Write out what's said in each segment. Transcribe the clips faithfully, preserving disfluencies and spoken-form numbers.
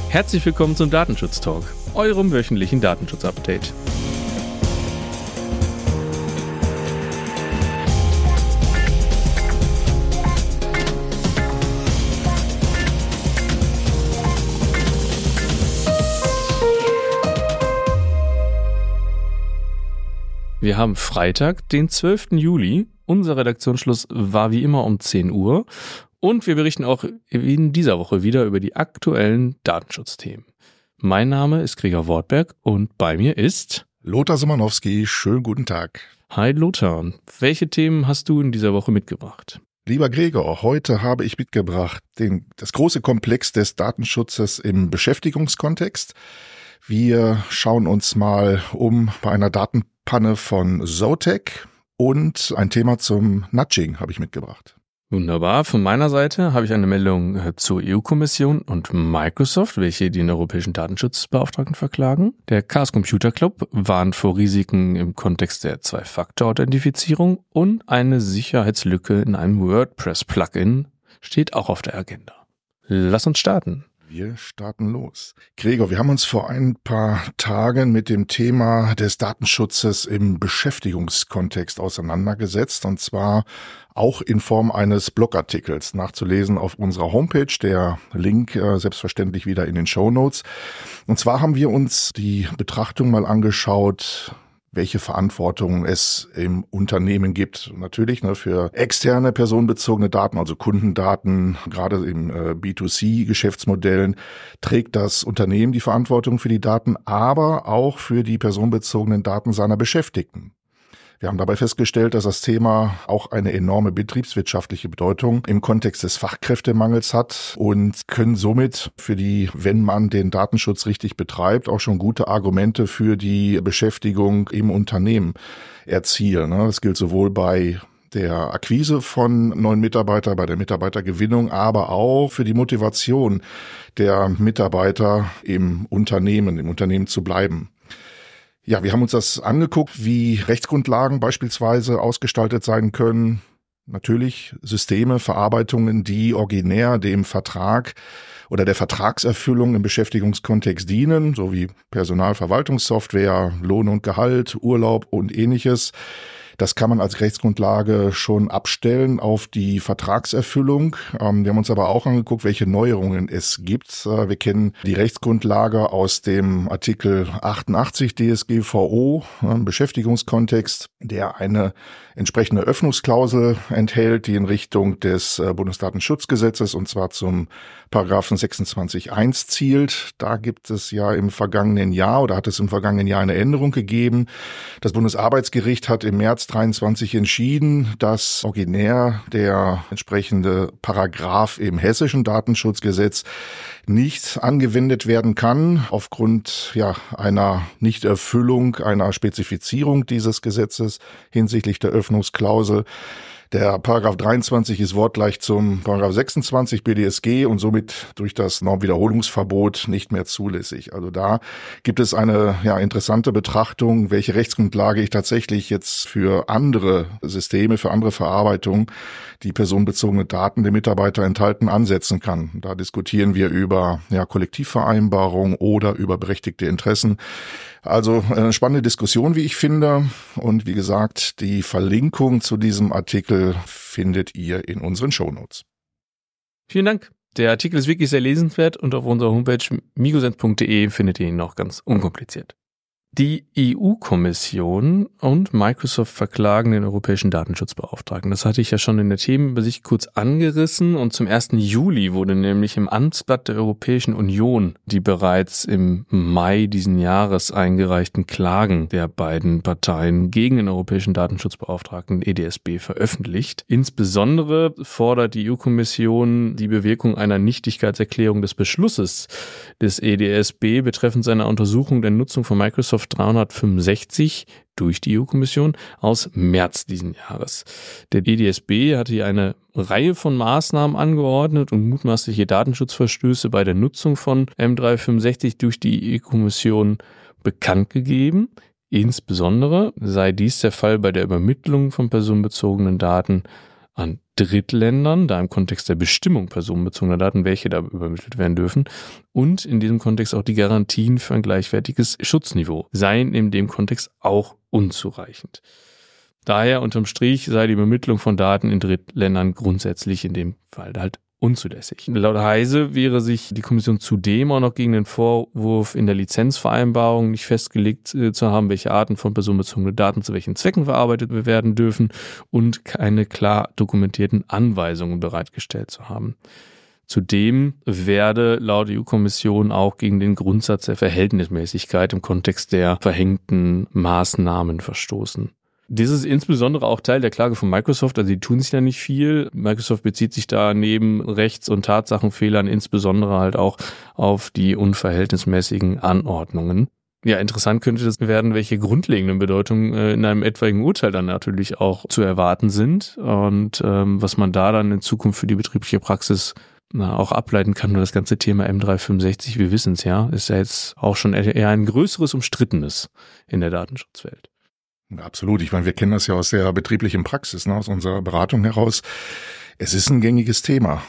Herzlich willkommen zum Datenschutz-Talk, eurem wöchentlichen Datenschutz-Update. Wir haben Freitag, den zwölften Juli. Unser Redaktionsschluss war wie immer um zehn Uhr. Und wir berichten auch in dieser Woche wieder über die aktuellen Datenschutzthemen. Mein Name ist Gregor Wortberg und bei mir ist Lothar Simanowski. Schönen guten Tag. Hi Lothar, welche Themen hast du in dieser Woche mitgebracht? Lieber Gregor, heute habe ich mitgebracht den, das große Komplex des Datenschutzes im Beschäftigungskontext. Wir schauen uns mal um bei einer Datenpanne von Zotac und ein Thema zum Nudging habe ich mitgebracht. Wunderbar. Von meiner Seite habe ich eine Meldung zur E U-Kommission und Microsoft, welche den europäischen Datenschutzbeauftragten verklagen. Der Chaos Computer Club warnt vor Risiken im Kontext der Zwei-Faktor-Authentifizierung und eine Sicherheitslücke in einem WordPress-Plugin steht auch auf der Agenda. Lass uns starten. Wir starten los. Gregor, wir haben uns vor ein paar Tagen mit dem Thema des Datenschutzes im Beschäftigungskontext auseinandergesetzt, und zwar auch in Form eines Blogartikels, nachzulesen auf unserer Homepage, der Link äh, selbstverständlich wieder in den Shownotes. Und zwar haben wir uns die Betrachtung mal angeschaut, welche Verantwortung es im Unternehmen gibt. Natürlich ne, für externe personenbezogene Daten, also Kundendaten, gerade im äh, B zwei C-Geschäftsmodellen, trägt das Unternehmen die Verantwortung für die Daten, aber auch für die personenbezogenen Daten seiner Beschäftigten. Wir haben dabei festgestellt, dass das Thema auch eine enorme betriebswirtschaftliche Bedeutung im Kontext des Fachkräftemangels hat und können somit für die, wenn man den Datenschutz richtig betreibt, auch schon gute Argumente für die Beschäftigung im Unternehmen erzielen. Das gilt sowohl bei der Akquise von neuen Mitarbeitern, bei der Mitarbeitergewinnung, aber auch für die Motivation der Mitarbeiter im Unternehmen, im Unternehmen zu bleiben. Ja, wir haben uns das angeguckt, wie Rechtsgrundlagen beispielsweise ausgestaltet sein können. Natürlich Systeme, Verarbeitungen, die originär dem Vertrag oder der Vertragserfüllung im Beschäftigungskontext dienen, sowie Personalverwaltungssoftware, Lohn und Gehalt, Urlaub und ähnliches. Das kann man als Rechtsgrundlage schon abstellen auf die Vertragserfüllung. Wir haben uns aber auch angeguckt, welche Neuerungen es gibt. Wir kennen die Rechtsgrundlage aus dem Artikel achtundachtzig D S G V O im Beschäftigungskontext, der eine entsprechende Öffnungsklausel enthält, die in Richtung des Bundesdatenschutzgesetzes und zwar zum Paragraphen sechsundzwanzig Absatz eins zielt. Da gibt es ja im vergangenen Jahr oder hat es im vergangenen Jahr eine Änderung gegeben. Das Bundesarbeitsgericht hat im März dreiundzwanzig entschieden, dass originär der entsprechende Paragraph im hessischen Datenschutzgesetz nicht angewendet werden kann aufgrund ja einer Nichterfüllung einer Spezifizierung dieses Gesetzes hinsichtlich der Öffnungsklausel. Der Paragraph dreiundzwanzig ist wortgleich zum Paragraph sechsundzwanzig B D S G und somit durch das Normwiederholungsverbot nicht mehr zulässig. Also da gibt es eine ja interessante Betrachtung, welche Rechtsgrundlage ich tatsächlich jetzt für andere Systeme, für andere Verarbeitungen, die personenbezogene Daten der Mitarbeiter enthalten, ansetzen kann. Da diskutieren wir über ja, Kollektivvereinbarung oder über berechtigte Interessen. Also eine spannende Diskussion, wie ich finde. Und wie gesagt, die Verlinkung zu diesem Artikel findet ihr in unseren Shownotes. Vielen Dank. Der Artikel ist wirklich sehr lesenswert und auf unserer Homepage migosens punkt de findet ihr ihn noch ganz unkompliziert. Die E U-Kommission und Microsoft verklagen den europäischen Datenschutzbeauftragten. Das hatte ich ja schon in der Themenübersicht kurz angerissen und zum ersten Juli wurde nämlich im Amtsblatt der Europäischen Union die bereits im Mai diesen Jahres eingereichten Klagen der beiden Parteien gegen den europäischen Datenschutzbeauftragten E D S B veröffentlicht. Insbesondere fordert die E U-Kommission die Bewirkung einer Nichtigkeitserklärung des Beschlusses des E D S B betreffend seiner Untersuchung der Nutzung von Microsoft dreihundertfünfundsechzig durch die E U-Kommission aus März diesen Jahres. Der E D S B hatte hier eine Reihe von Maßnahmen angeordnet und mutmaßliche Datenschutzverstöße bei der Nutzung von M dreihundertfünfundsechzig durch die E U-Kommission bekannt gegeben. Insbesondere sei dies der Fall bei der Übermittlung von personenbezogenen Daten an Drittländern, da im Kontext der Bestimmung personenbezogener Daten, welche da übermittelt werden dürfen, und in diesem Kontext auch die Garantien für ein gleichwertiges Schutzniveau seien in dem Kontext auch unzureichend. Daher unterm Strich sei die Übermittlung von Daten in Drittländern grundsätzlich in dem Fall halt unzulässig. Laut Heise wäre sich die Kommission zudem auch noch gegen den Vorwurf, in der Lizenzvereinbarung nicht festgelegt äh, zu haben, welche Arten von personenbezogenen Daten zu welchen Zwecken verarbeitet werden dürfen und keine klar dokumentierten Anweisungen bereitgestellt zu haben. Zudem werde laut E U-Kommission auch gegen den Grundsatz der Verhältnismäßigkeit im Kontext der verhängten Maßnahmen verstoßen. Dies ist insbesondere auch Teil der Klage von Microsoft, also die tun sich da nicht viel. Microsoft bezieht sich da neben Rechts- und Tatsachenfehlern insbesondere halt auch auf die unverhältnismäßigen Anordnungen. Ja, interessant könnte das werden, welche grundlegenden Bedeutungen äh, in einem etwaigen Urteil dann natürlich auch zu erwarten sind und ähm, was man da dann in Zukunft für die betriebliche Praxis na, auch ableiten kann. Und das ganze Thema M dreihundertfünfundsechzig, wir wissen es ja, ist ja jetzt auch schon eher ein größeres Umstrittenes in der Datenschutzwelt. Absolut. Ich meine, wir kennen das ja aus der betrieblichen Praxis, ne, aus unserer Beratung heraus. Es ist ein gängiges Thema.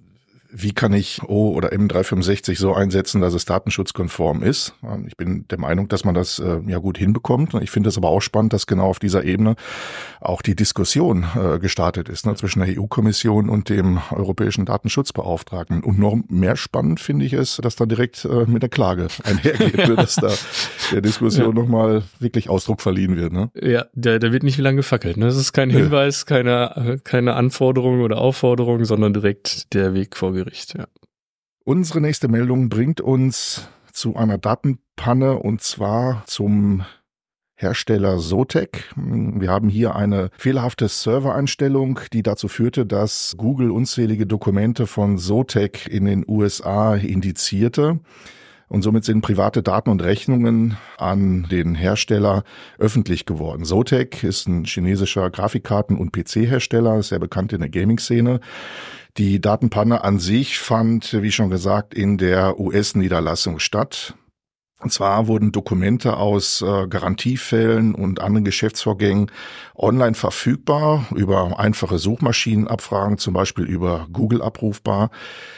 Wie kann ich O oder M dreihundertfünfundsechzig so einsetzen, dass es datenschutzkonform ist? Ich bin der Meinung, dass man das äh, ja gut hinbekommt. Ich finde es aber auch spannend, dass genau auf dieser Ebene auch die Diskussion äh, gestartet ist, ne, zwischen der E U-Kommission und dem europäischen Datenschutzbeauftragten. Und noch mehr spannend finde ich es, dass da direkt äh, mit der Klage einhergeht, ja. dass da der Diskussion ja. nochmal wirklich Ausdruck verliehen wird. Ne? Ja, da, da wird nicht wie lange gefackelt. Ne? Das ist kein Hinweis, ja. keine, keine Anforderung oder Aufforderung, sondern direkt der Weg vor Gericht, ja. Unsere nächste Meldung bringt uns zu einer Datenpanne und zwar zum Hersteller Zotac. Wir haben hier eine fehlerhafte Servereinstellung, die dazu führte, dass Google unzählige Dokumente von Zotac in den U S A indizierte. Und somit sind private Daten und Rechnungen an den Hersteller öffentlich geworden. Zotac ist ein chinesischer Grafikkarten- und P C-Hersteller, sehr bekannt in der Gaming-Szene. Die Datenpanne an sich fand, wie schon gesagt, in der U S-Niederlassung statt. Und zwar wurden Dokumente aus äh, Garantiefällen und anderen Geschäftsvorgängen online verfügbar, über einfache Suchmaschinenabfragen, zum Beispiel über Google abrufbar.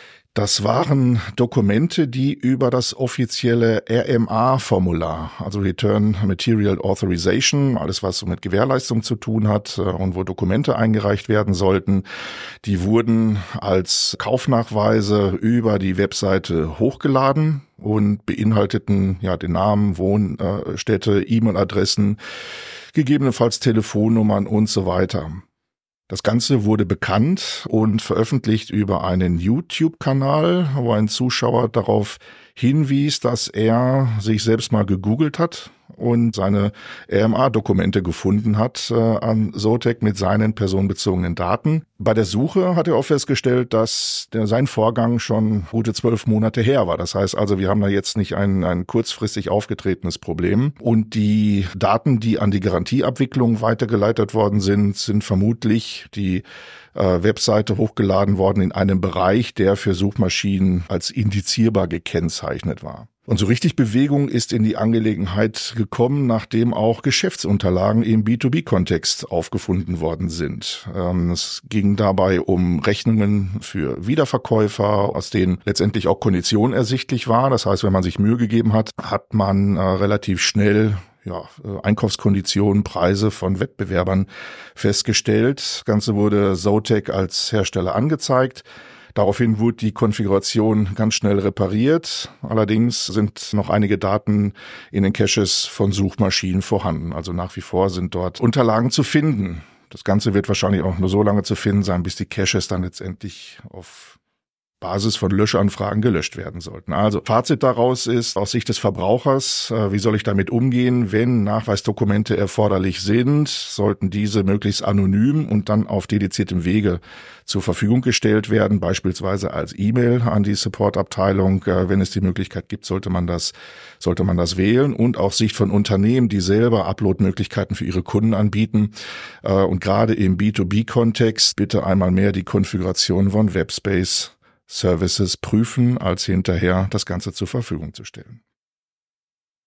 Das waren Dokumente, die über das offizielle R M A-Formular, also Return Material Authorization, alles was so mit Gewährleistung zu tun hat und wo Dokumente eingereicht werden sollten, die wurden als Kaufnachweise über die Webseite hochgeladen und beinhalteten ja den Namen, Wohnstätte, E-Mail-Adressen, gegebenenfalls Telefonnummern und so weiter. Das Ganze wurde bekannt und veröffentlicht über einen YouTube-Kanal, wo ein Zuschauer darauf hinwies, dass er sich selbst mal gegoogelt hat und seine R M A-Dokumente gefunden hat äh, an Zotac mit seinen personenbezogenen Daten. Bei der Suche hat er auch festgestellt, dass der, sein Vorgang schon gute zwölf Monate her war. Das heißt also, wir haben da jetzt nicht ein, ein kurzfristig aufgetretenes Problem. Und die Daten, die an die Garantieabwicklung weitergeleitet worden sind, sind vermutlich die äh, Webseite hochgeladen worden in einem Bereich, der für Suchmaschinen als indizierbar gekennzeichnet war. Und so richtig Bewegung ist in die Angelegenheit gekommen, nachdem auch Geschäftsunterlagen im B zwei B-Kontext aufgefunden worden sind. Es ging dabei um Rechnungen für Wiederverkäufer, aus denen letztendlich auch Kondition ersichtlich war. Das heißt, wenn man sich Mühe gegeben hat, hat man äh, relativ schnell ja, Einkaufskonditionen, Preise von Wettbewerbern festgestellt. Das Ganze wurde Zotac als Hersteller angezeigt. Daraufhin wurde die Konfiguration ganz schnell repariert. Allerdings sind noch einige Daten in den Caches von Suchmaschinen vorhanden. Also nach wie vor sind dort Unterlagen zu finden. Das Ganze wird wahrscheinlich auch nur so lange zu finden sein, bis die Caches dann letztendlich auf Basis von Löschanfragen gelöscht werden sollten. Also Fazit daraus ist, aus Sicht des Verbrauchers, äh, wie soll ich damit umgehen, wenn Nachweisdokumente erforderlich sind, sollten diese möglichst anonym und dann auf dediziertem Wege zur Verfügung gestellt werden, beispielsweise als E-Mail an die Supportabteilung. Äh, wenn es die Möglichkeit gibt, sollte man das, sollte man das wählen. Und auch Sicht von Unternehmen, die selber Upload-Möglichkeiten für ihre Kunden anbieten. Äh, und gerade im B zwei B-Kontext bitte einmal mehr die Konfiguration von Webspace Services prüfen, als hinterher das Ganze zur Verfügung zu stellen.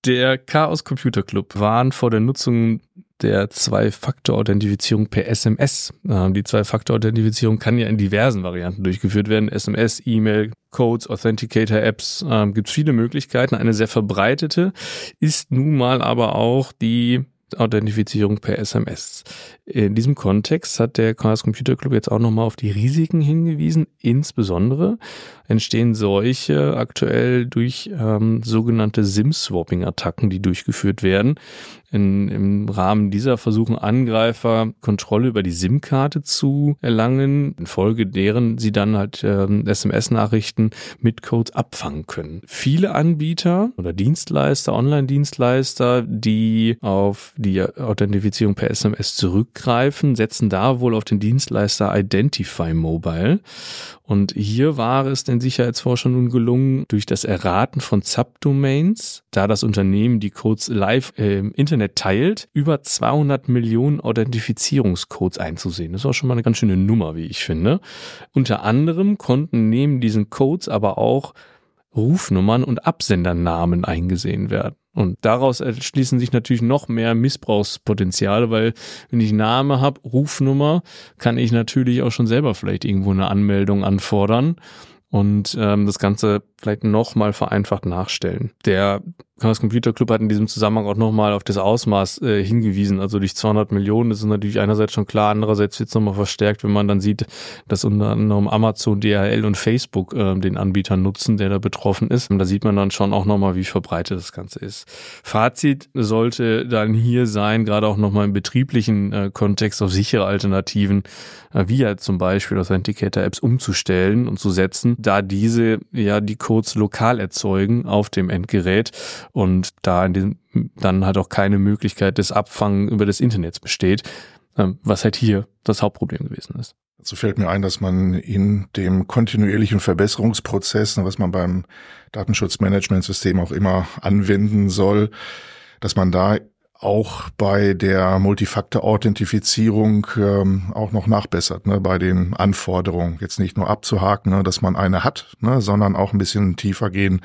Der Chaos Computer Club warnt vor der Nutzung der Zwei-Faktor-Authentifizierung per S M S. Die Zwei-Faktor-Authentifizierung kann ja in diversen Varianten durchgeführt werden. S M S, E-Mail, Codes, Authenticator-Apps, äh, gibt es viele Möglichkeiten. Eine sehr verbreitete ist nun mal aber auch die Authentifizierung per S M S. In diesem Kontext hat der Chaos Computer Club jetzt auch nochmal auf die Risiken hingewiesen. Insbesondere entstehen solche aktuell durch ähm, sogenannte SIM-Swapping-Attacken, die durchgeführt werden. In, Im Rahmen dieser versuchen Angreifer, Kontrolle über die SIM-Karte zu erlangen, infolge deren sie dann halt ähm, S M S-Nachrichten mit Codes abfangen können. Viele Anbieter oder Dienstleister, Online-Dienstleister, die auf die Authentifizierung per S M S zurückgreifen, setzen da wohl auf den Dienstleister Identify Mobile. Und hier war es den Sicherheitsforschern nun gelungen, durch das Erraten von Subdomains, da das Unternehmen die Codes live äh, im Internet teilt, über zweihundert Millionen Authentifizierungscodes einzusehen. Das ist auch schon mal eine ganz schöne Nummer, wie ich finde. Unter anderem konnten neben diesen Codes aber auch Rufnummern und Absendernamen eingesehen werden. Und daraus erschließen sich natürlich noch mehr Missbrauchspotenziale, weil wenn ich Name habe, Rufnummer, kann ich natürlich auch schon selber vielleicht irgendwo eine Anmeldung anfordern und ähm, das Ganze vielleicht nochmal vereinfacht nachstellen. Der Chaos Computer Club hat in diesem Zusammenhang auch nochmal auf das Ausmaß äh, hingewiesen. Also durch zweihundert Millionen, das ist natürlich einerseits schon klar, andererseits wird es nochmal verstärkt, wenn man dann sieht, dass unter anderem Amazon, D H L und Facebook äh, den Anbieter nutzen, der da betroffen ist. Und da sieht man dann schon auch nochmal, wie verbreitet das Ganze ist. Fazit sollte dann hier sein, gerade auch nochmal im betrieblichen äh, Kontext auf sichere Alternativen, äh, wie halt zum Beispiel Authenticator-Apps umzustellen und zu setzen, da diese ja die Codes lokal erzeugen auf dem Endgerät und da in diesem, dann halt auch keine Möglichkeit des Abfangen über das Internet besteht, was halt hier das Hauptproblem gewesen ist. Dazu fällt mir ein, dass man in dem kontinuierlichen Verbesserungsprozess, was man beim Datenschutzmanagementsystem auch immer anwenden soll, dass man da auch bei der Multifaktor-Authentifizierung ähm, auch noch nachbessert, ne, bei den Anforderungen. Jetzt nicht nur abzuhaken, ne, dass man eine hat, ne, sondern auch ein bisschen tiefer gehen.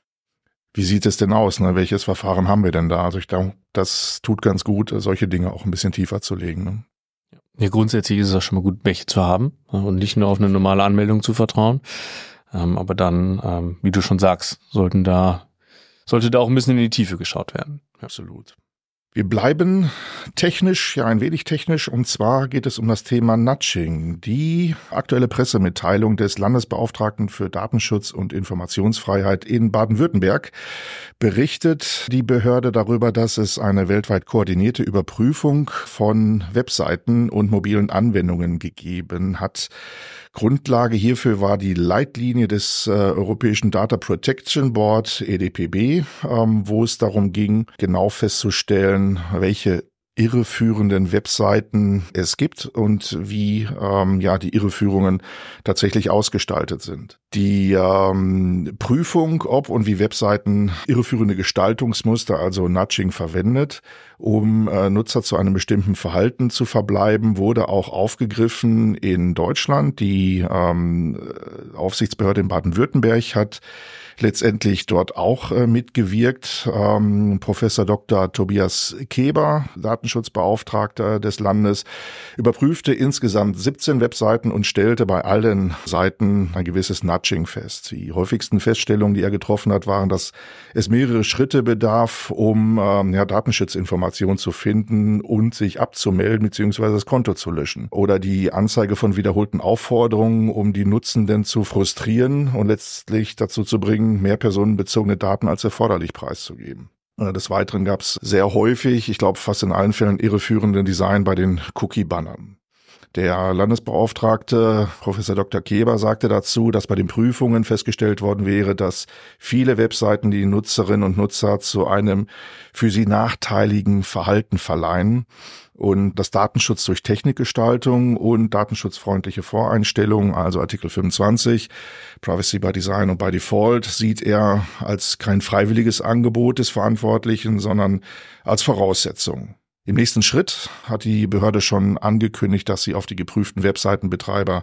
Wie sieht es denn aus? Ne? Welches Verfahren haben wir denn da? Also ich denke, das tut ganz gut, solche Dinge auch ein bisschen tiefer zu legen. Ne? Ja, grundsätzlich ist es auch schon mal gut, welche zu haben und nicht nur auf eine normale Anmeldung zu vertrauen. Ähm, aber dann, ähm, wie du schon sagst, sollten da, sollte da auch ein bisschen in die Tiefe geschaut werden. Ja. Absolut. Wir bleiben technisch, ja ein wenig technisch, und zwar geht es um das Thema Nudging. Die aktuelle Pressemitteilung des Landesbeauftragten für Datenschutz und Informationsfreiheit in Baden-Württemberg berichtet die Behörde darüber, dass es eine weltweit koordinierte Überprüfung von Webseiten und mobilen Anwendungen gegeben hat. Grundlage hierfür war die Leitlinie des äh, Europäischen Data Protection Board, E D P B, ähm, wo es darum ging, genau festzustellen, welche irreführenden Webseiten es gibt und wie ähm, ja die Irreführungen tatsächlich ausgestaltet sind. Die ähm, Prüfung, ob und wie Webseiten irreführende Gestaltungsmuster, also Nudging, verwendet, um äh, Nutzer zu einem bestimmten Verhalten zu verbleiben, wurde auch aufgegriffen in Deutschland. Die ähm, Aufsichtsbehörde in Baden-Württemberg hat letztendlich dort auch äh, mitgewirkt. Ähm, Professor Doktor Tobias Keber, Datenschutzbeauftragter des Landes, überprüfte insgesamt siebzehn Webseiten und stellte bei allen Seiten ein gewisses Nudging fest. Die häufigsten Feststellungen, die er getroffen hat, waren, dass es mehrere Schritte bedarf, um ähm, ja, Datenschutzinformationen zu finden und sich abzumelden bzw. das Konto zu löschen. Oder die Anzeige von wiederholten Aufforderungen, um die Nutzenden zu frustrieren und letztlich dazu zu bringen, mehr personenbezogene Daten als erforderlich preiszugeben. Des Weiteren gab es sehr häufig, ich glaube fast in allen Fällen, irreführende Design bei den Cookie-Bannern. Der Landesbeauftragte Professor Doktor Keber sagte dazu, dass bei den Prüfungen festgestellt worden wäre, dass viele Webseiten die Nutzerinnen und Nutzer zu einem für sie nachteiligen Verhalten verleihen. Und das Datenschutz durch Technikgestaltung und datenschutzfreundliche Voreinstellungen, also Artikel fünfundzwanzig, Privacy by Design und by Default, sieht er als kein freiwilliges Angebot des Verantwortlichen, sondern als Voraussetzung. Im nächsten Schritt hat die Behörde schon angekündigt, dass sie auf die geprüften Webseitenbetreiber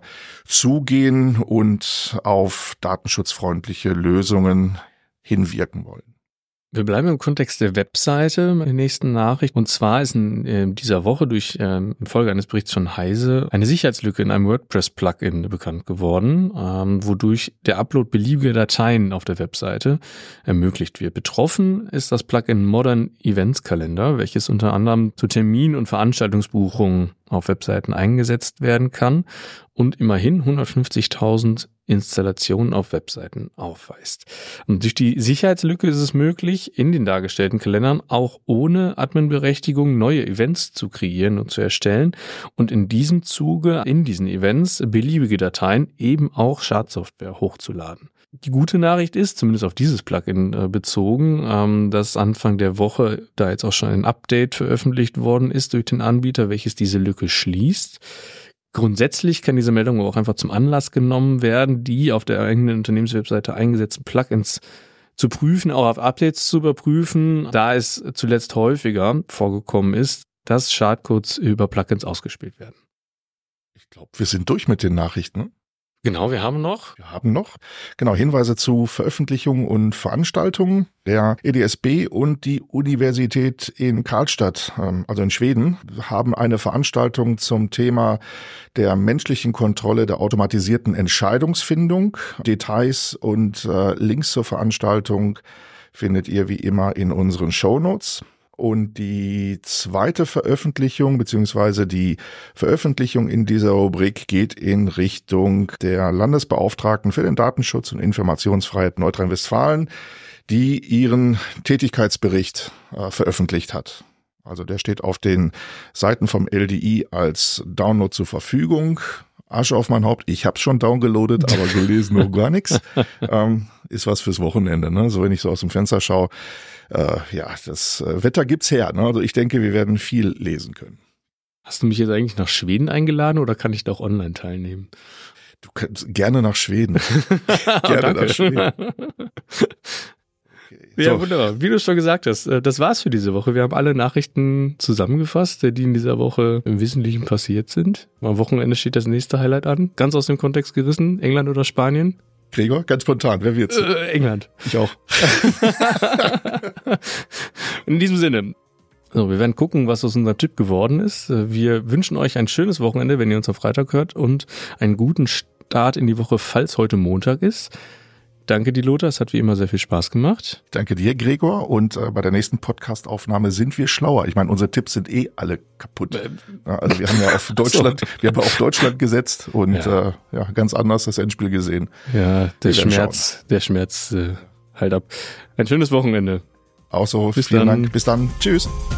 zugehen und auf datenschutzfreundliche Lösungen hinwirken wollen. Wir bleiben im Kontext der Webseite bei der nächsten Nachricht. Und zwar ist in äh, dieser Woche durch ähm, Folge eines Berichts von Heise eine Sicherheitslücke in einem WordPress-Plugin bekannt geworden, ähm, wodurch der Upload beliebiger Dateien auf der Webseite ermöglicht wird. Betroffen ist das Plugin Modern Events Calendar, welches unter anderem zu Termin- und Veranstaltungsbuchungen auf Webseiten eingesetzt werden kann und immerhin hundertfünfzigtausend Installationen auf Webseiten aufweist. Und durch die Sicherheitslücke ist es möglich, in den dargestellten Kalendern auch ohne Admin-Berechtigung neue Events zu kreieren und zu erstellen und in diesem Zuge in diesen Events beliebige Dateien, eben auch Schadsoftware, hochzuladen. Die gute Nachricht ist, zumindest auf dieses Plugin äh, bezogen, ähm, dass Anfang der Woche da jetzt auch schon ein Update veröffentlicht worden ist durch den Anbieter, welches diese Lücke schließt. Grundsätzlich kann diese Meldung aber auch einfach zum Anlass genommen werden, die auf der eigenen Unternehmenswebseite eingesetzten Plugins zu prüfen, auch auf Updates zu überprüfen, da es zuletzt häufiger vorgekommen ist, dass Schadcodes über Plugins ausgespielt werden. Ich glaube, wir sind durch mit den Nachrichten. Genau, wir haben noch. Wir haben noch, genau, Hinweise zu Veröffentlichungen und Veranstaltungen. Der E D S B und die Universität in Karlstad, also in Schweden, haben eine Veranstaltung zum Thema der menschlichen Kontrolle der automatisierten Entscheidungsfindung. Details und äh, Links zur Veranstaltung findet ihr wie immer in unseren Shownotes. Und die zweite Veröffentlichung beziehungsweise die Veröffentlichung in dieser Rubrik geht in Richtung der Landesbeauftragten für den Datenschutz und Informationsfreiheit Nordrhein-Westfalen, die ihren Tätigkeitsbericht äh, veröffentlicht hat. Also der steht auf den Seiten vom L D I als Download zur Verfügung. Asche auf mein Haupt, ich hab's schon downgeloadet, aber gelesen noch gar nichts. Ähm, ist was fürs Wochenende, ne? So wenn ich so aus dem Fenster schaue. Äh, ja, das Wetter gibt's her, ne? Also ich denke, wir werden viel lesen können. Hast du mich jetzt eigentlich nach Schweden eingeladen oder kann ich da auch online teilnehmen? Du kannst gerne nach Schweden. Gerne nach Schweden. Ja, So. wunderbar. Wie du schon gesagt hast, das war's für diese Woche. Wir haben alle Nachrichten zusammengefasst, die in dieser Woche im Wesentlichen passiert sind. Am Wochenende steht das nächste Highlight an. Ganz aus dem Kontext gerissen. England oder Spanien? Gregor, ganz spontan, wer wird's? Äh, England. Ich auch. In diesem Sinne. So, wir werden gucken, was aus unserem Tipp geworden ist. Wir wünschen euch ein schönes Wochenende, wenn ihr uns am Freitag hört, und einen guten Start in die Woche, falls heute Montag ist. Danke, die Lothar, es hat wie immer sehr viel Spaß gemacht. Danke dir, Gregor. Und äh, bei der nächsten Podcast-Aufnahme sind wir schlauer. Ich meine, unsere Tipps sind eh alle kaputt. Ja, also wir haben ja auf Deutschland, so. wir haben auf Deutschland gesetzt und ja. Äh, ja, ganz anders das Endspiel gesehen. Ja, der Schmerz, schauen. der Schmerz äh, halt ab. Ein schönes Wochenende. Auch so. Bis Vielen dann. Dank. Bis dann. Tschüss.